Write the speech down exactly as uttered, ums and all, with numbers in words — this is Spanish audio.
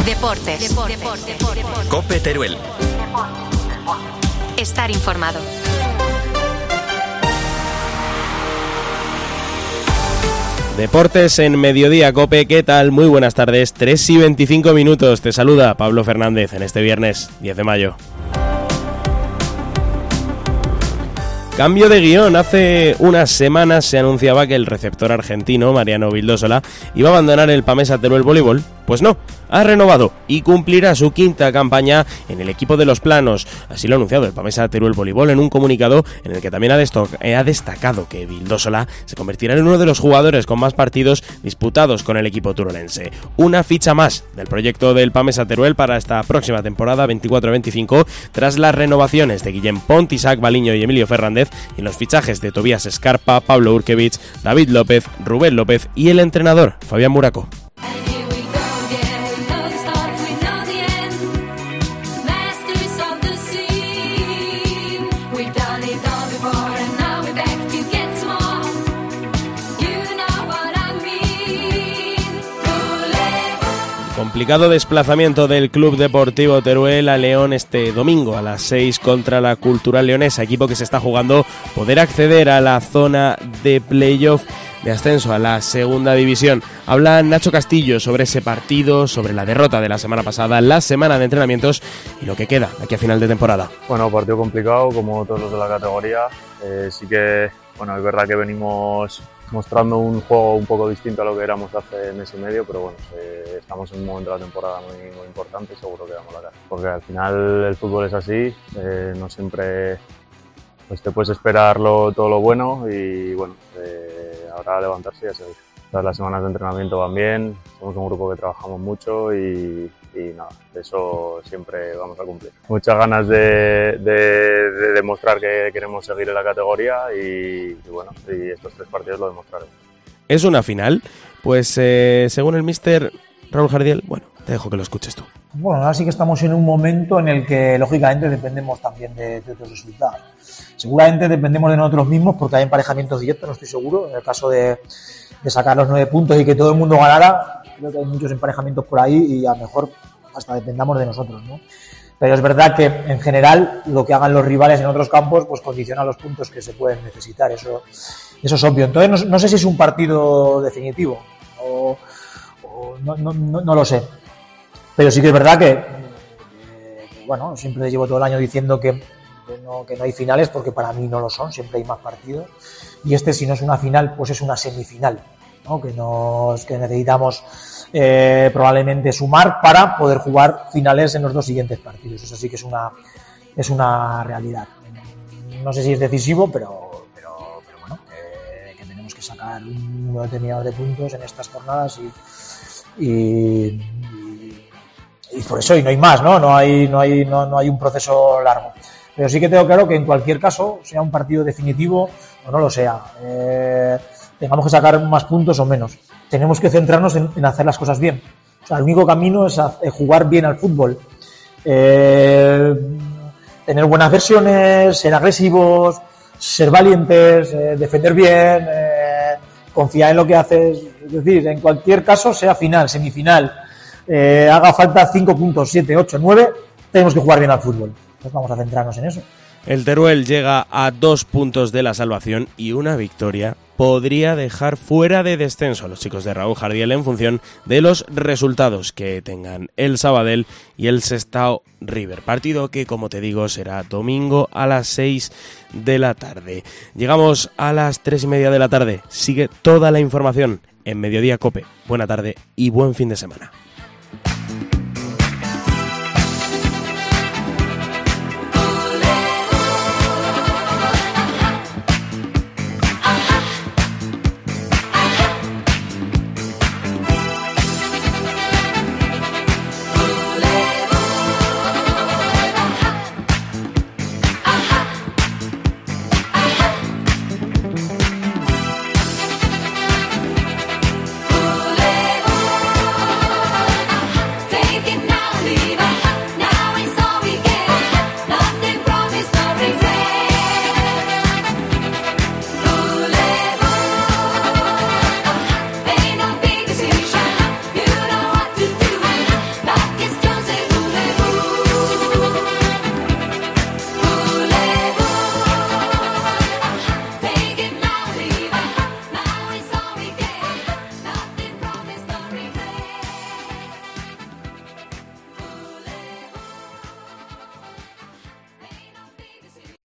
Deportes. Deportes. Deportes. COPE Teruel. Estar informado. Deportes en Mediodía COPE, ¿qué tal? Muy buenas tardes, tres y veinticinco minutos. Te saluda Pablo Fernández en este viernes diez de mayo. Cambio de guión. Hace unas semanas se anunciaba que el receptor argentino, Mariano Vildósola, iba a abandonar el Pamesa Teruel Voleibol. Pues no, ha renovado y cumplirá su quinta campaña en el equipo de Los Planos. Así lo ha anunciado el Pamesa Teruel Voleibol en un comunicado en el que también ha, desto- ha destacado que Vildósola se convertirá en uno de los jugadores con más partidos disputados con el equipo turolense. Una ficha más del proyecto del Pamesa Teruel para esta próxima temporada veinticuatro veinticinco, tras las renovaciones de Guillem Pont, Isaac Baliño y Emilio Fernández, y los fichajes de Tobías Escarpa, Pablo Urkevich, David López, Rubén López y el entrenador Fabián Muraco. Complicado desplazamiento del Club Deportivo Teruel a León este domingo a las seis contra la Cultural Leonesa, equipo que se está jugando poder acceder a la zona de playoff de ascenso a la segunda división. Habla Nacho Castillo sobre ese partido, sobre la derrota de la semana pasada, la semana de entrenamientos y lo que queda aquí a final de temporada. Bueno, partido complicado como todos los de la categoría. Eh, sí que, bueno, es verdad que venimos mostrando un juego un poco distinto a lo que éramos hace mes y medio, pero bueno, eh, estamos en un momento de la temporada muy, muy importante y seguro que damos la cara. Porque al final el fútbol es así, eh, no siempre pues te puedes esperarlo todo lo bueno y bueno, eh, ahora levantarse ya se dice. Todas las semanas de entrenamiento van bien, somos un grupo que trabajamos mucho y, y nada, eso siempre vamos a cumplir. Muchas ganas de, de, de demostrar que queremos seguir en la categoría y, y bueno, y estos tres partidos lo demostraremos. ¿Es una final? Pues eh, según el míster Raúl Jardiel, bueno, te dejo que lo escuches tú. Bueno, ahora sí que estamos en un momento en el que lógicamente dependemos también de, de otros resultados. Seguramente dependemos de nosotros mismos porque hay emparejamientos directos, no estoy seguro. En el caso de, de sacar los nueve puntos y que todo el mundo ganara, creo que hay muchos emparejamientos por ahí y a lo mejor hasta dependamos de nosotros, ¿no? Pero es verdad que en general lo que hagan los rivales en otros campos pues condiciona los puntos que se pueden necesitar, eso, eso es obvio. Entonces no, no sé si es un partido definitivo o, o no, no, no, no lo sé. Pero sí que es verdad que, que, que, bueno, siempre llevo todo el año diciendo que, que, no, que no hay finales porque para mí no lo son, siempre hay más partidos. Y este, si no es una final, pues es una semifinal, ¿no? Que, nos, que necesitamos eh, probablemente sumar para poder jugar finales en los dos siguientes partidos. Eso sí que es una, es una realidad. No sé si es decisivo, pero, pero, pero bueno, que, que tenemos que sacar un número determinado de puntos en estas jornadas y... y y por eso y no hay más, ¿no? No hay, no hay, no, no hay un proceso largo. Pero sí que tengo claro que en cualquier caso, sea un partido definitivo o no lo sea, eh, tengamos que sacar más puntos o menos. Tenemos que centrarnos en, en hacer las cosas bien. O sea, el único camino es a, eh, jugar bien al fútbol. Eh, tener buenas versiones, ser agresivos, ser valientes, eh, defender bien, eh, confiar en lo que haces. Es decir, en cualquier caso, sea final, semifinal, Eh, haga falta cinco puntos, siete, ocho, nueve, tenemos que jugar bien al fútbol. Pues vamos a centrarnos en eso. El Teruel llega a dos puntos de la salvación y una victoria podría dejar fuera de descenso a los chicos de Raúl Jardiel en función de los resultados que tengan el Sabadell y el Sestao River. Partido que, como te digo, será domingo a las seis de la tarde. Llegamos a las tres y media de la tarde. Sigue toda la información en Mediodía COPE. Buena tarde y buen fin de semana.